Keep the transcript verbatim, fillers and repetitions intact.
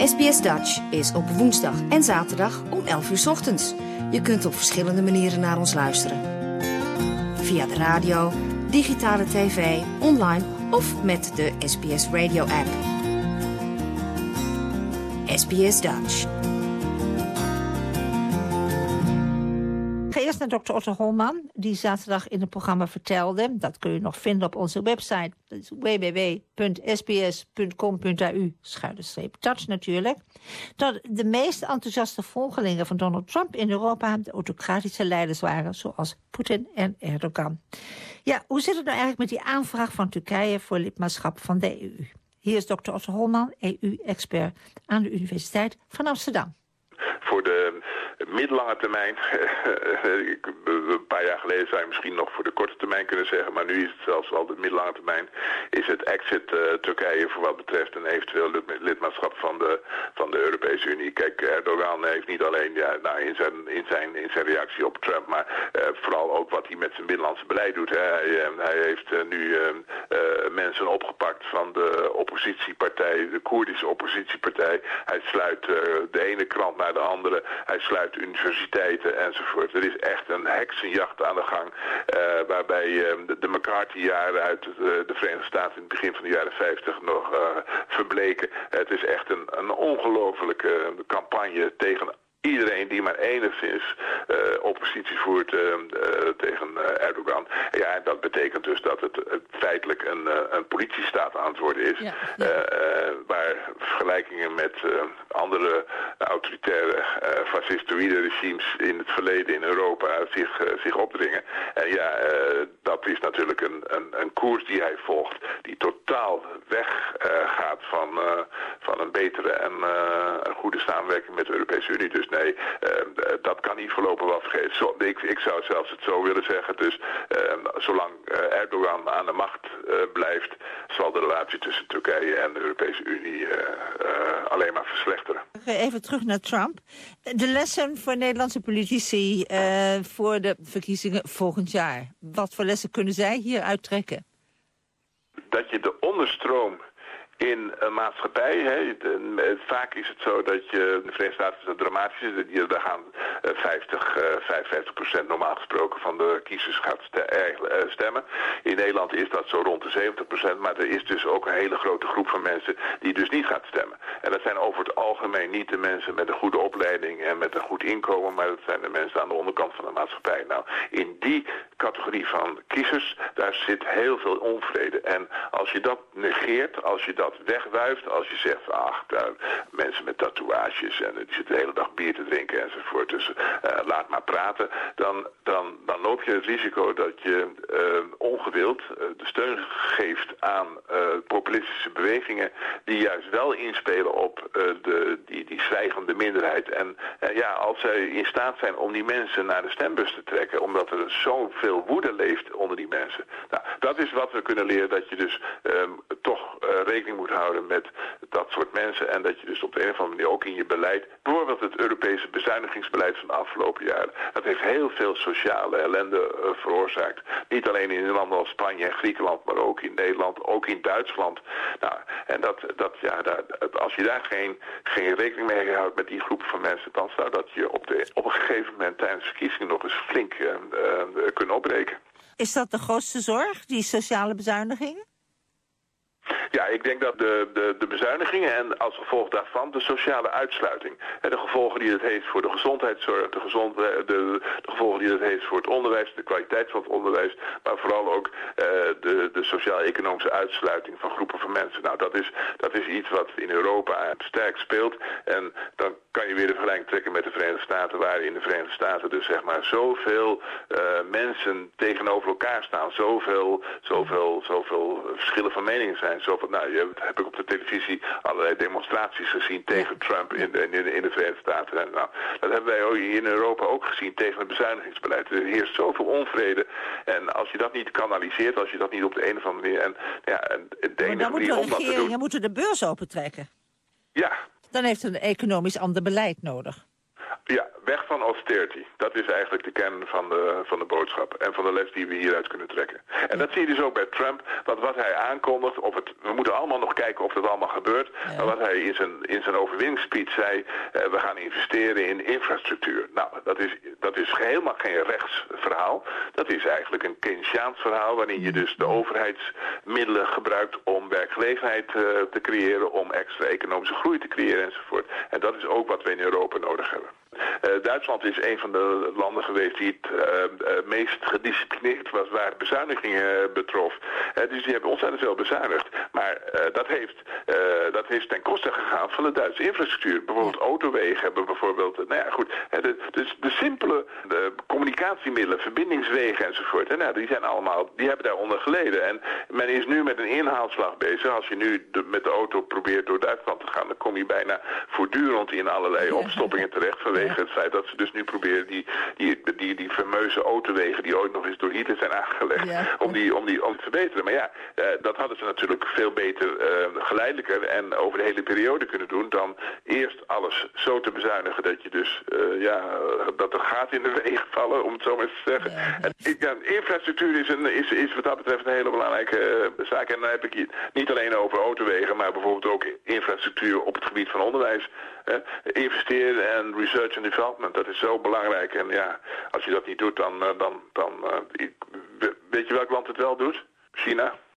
S B S Dutch is op woensdag en zaterdag om elf uur 's ochtends. Je kunt op verschillende manieren naar ons luisteren. Via de radio, digitale tv, online of met de S B S Radio app. S B S Dutch. Ik ga eerst naar dokter Otto Holman, die zaterdag in het programma vertelde, dat kun je nog vinden op onze website, dat is w w w punt s b s punt com punt a u, schuine streep Dutch natuurlijk, dat de meest enthousiaste volgelingen van Donald Trump in Europa de autocratische leiders waren, zoals Poetin en Erdogan. Ja, hoe zit het nou eigenlijk met die aanvraag van Turkije voor lidmaatschap van de E U? Hier is dokter Otto Holman, E U-expert aan de Universiteit van Amsterdam. Voor de middellange termijn, een paar jaar geleden zou je misschien nog voor de korte termijn kunnen zeggen, maar nu is het zelfs al de middellange termijn, is het exit uh, Turkije voor wat betreft een eventueel lidmaatschap van de, van de Europese Unie. Kijk, Erdogan heeft niet alleen ja, nou, in, zijn, in, zijn, in zijn reactie op Trump, maar uh, vooral ook wat hij met zijn binnenlandse beleid doet. Hè. Hij, uh, hij heeft uh, nu uh, uh, mensen opgepakt van de oppositiepartij, de Koerdische oppositiepartij. Hij sluit uh, de ene krant naar de andere. Hij sluit universiteiten enzovoort. Er is echt een heksenjacht aan de gang. Uh, waarbij uh, de, de McCarthy-jaren uit uh, de Verenigde Staten in het begin van de jaren vijftig nog uh, verbleken. Uh, het is echt een, een ongelofelijke uh, campagne tegen iedereen die maar enigszins uh, oppositie voert uh, uh, tegen uh, Erdogan. Ja, en dat betekent dus dat het, het feitelijk een, uh, een politiestaat aan het worden is. Ja, ja. Uh, uh, waar vergelijkingen met uh, andere autoritaire uh, fascistoïde regimes in het verleden in Europa zich, uh, zich opdringen. En ja, uh, dat is natuurlijk een, een, een koers die hij volgt, die totaal weggaat uh, van, uh, van een betere en uh, een goede samenwerking met de Europese Unie. Dus nee, uh, dat kan niet voorlopig wel vergeten. Zo, ik, ik zou zelfs het zo willen zeggen. Dus uh, zolang uh, Erdogan aan de macht uh, blijft, zal de relatie tussen Turkije en de Europese Unie uh, uh, alleen maar verslechteren. Even terug naar Trump. De lessen voor Nederlandse politici uh, voor de verkiezingen volgend jaar. Wat voor lessen kunnen zij hier uittrekken? Dat je de onderstroom in een maatschappij, hè, de, vaak is het zo dat je, de Verenigde Staten is dat dramatisch, is, daar gaan uh, vijftig, uh, vijfenvijftig procent normaal gesproken van de kiezers gaat stemmen. In Nederland is dat zo rond de zeventig procent, maar er is dus ook een hele grote groep van mensen die dus niet gaat stemmen. En dat zijn over het algemeen niet de mensen met een goede opleiding en met een goed inkomen, maar dat zijn de mensen aan de onderkant van de maatschappij. Nou, in die categorie van kiezers, daar zit heel veel onvrede. En als je dat negeert, als je dat wegwuift, als je zegt, ach, daar, mensen met tatoeages en die zitten de hele dag bier te drinken enzovoort, dus uh, laat maar praten, dan, dan, dan loop je het risico dat je uh, ongewild uh, de steun geeft aan uh, populistische bewegingen die juist wel inspelen op uh, de, die, die zwijgende minderheid. En uh, ja, als zij in staat zijn om die mensen naar de stembus te trekken, omdat er zoveel woede leeft onder die mensen. Nou, dat is wat we kunnen leren, dat je dus um, toch uh, rekening moet houden met dat soort mensen en dat je dus op de een of andere manier ook in je beleid, bijvoorbeeld het Europese bezuinigingsbeleid van de afgelopen jaren, dat heeft heel veel sociale ellende uh, veroorzaakt. Niet alleen in landen als Spanje en Griekenland, maar ook in Nederland, ook in Duitsland. Nou, en dat, dat, ja, daar, als je daar geen, geen rekening mee houdt met die groep van mensen, dan zou dat je op, de, op een gegeven moment tijdens de verkiezingen nog eens flink uh, uh, kunnen opbreken. Is dat de grootste zorg, die sociale bezuinigingen? Ja, ik denk dat de, de, de bezuinigingen en als gevolg daarvan de sociale uitsluiting. De gevolgen die het heeft voor de gezondheidszorg, de, gezond, de, de gevolgen die het heeft voor het onderwijs, de kwaliteit van het onderwijs, maar vooral ook uh, de, de sociaal-economische uitsluiting van groepen van mensen. Nou, dat is, dat is iets wat in Europa sterk speelt. En dan kan je weer de vergelijking trekken met de Verenigde Staten, waar in de Verenigde Staten dus zeg maar zoveel uh, mensen tegenover elkaar staan, zoveel, zoveel, zoveel verschillen van meningen zijn. Zoveel, nou, je heb ik op de televisie allerlei demonstraties gezien tegen Trump in de, in de, in de Verenigde Staten. En, nou, dat hebben wij ook in Europa ook gezien tegen het bezuinigingsbeleid. Er heerst zoveel onvrede. En als je dat niet kanaliseert, als je dat niet op de een of andere manier, en ja, en de enige manier om dat te doen, je moet de beurs opentrekken. Ja. Dan heeft het een economisch ander beleid nodig. Ja, weg van austerity. Dat is eigenlijk de kern van de, van de boodschap en van de les die we hieruit kunnen trekken. En dat zie je dus ook bij Trump, want wat hij aankondigt, of het, we moeten allemaal nog kijken of dat allemaal gebeurt, ja. maar wat hij in zijn, in zijn overwinningsspeech zei, uh, we gaan investeren in infrastructuur. Nou, dat is, dat is helemaal geen rechtsverhaal. Dat is eigenlijk een Keynesiaans verhaal, waarin je dus de overheidsmiddelen gebruikt om werkgelegenheid uh, te creëren, om extra economische groei te creëren enzovoort. En dat is ook wat we in Europa nodig hebben. Uh, Duitsland is een van de landen geweest die het uh, uh, meest gedisciplineerd was waar het bezuinigingen uh, betrof. Uh, dus die hebben ontzettend veel bezuinigd. Maar uh, dat, heeft, uh, dat heeft ten koste gegaan van de Duitse infrastructuur. Bijvoorbeeld autowegen hebben bijvoorbeeld, uh, nou ja goed, uh, de, dus de simpele de communicatiemiddelen, verbindingswegen enzovoort. Uh, nou, die zijn allemaal, die hebben daaronder geleden. En men is nu met een inhaalslag bezig. Als je nu de, met de auto probeert door Duitsland te gaan, dan kom je bijna voortdurend in allerlei opstoppingen terecht vanwege het feit dat ze dus nu proberen die, die, die, die fameuze autowegen die ooit nog eens door Hitler zijn aangelegd, ja. om, die, om die om te verbeteren. Maar ja, uh, dat hadden ze natuurlijk veel beter uh, geleidelijker en over de hele periode kunnen doen dan eerst alles zo te bezuinigen dat je dus, uh, ja, dat er gaten in de wegen vallen, om het zo maar eens te zeggen. Ja. En, ja, infrastructuur is, een, is, is wat dat betreft een hele belangrijke uh, zaak. En dan heb ik hier niet alleen over autowegen, maar bijvoorbeeld ook infrastructuur op het gebied van onderwijs. Uh, investeren en research and development, dat is zo belangrijk. En ja, als je dat niet doet, dan, uh, dan, dan uh, weet je welk land het wel doet? China.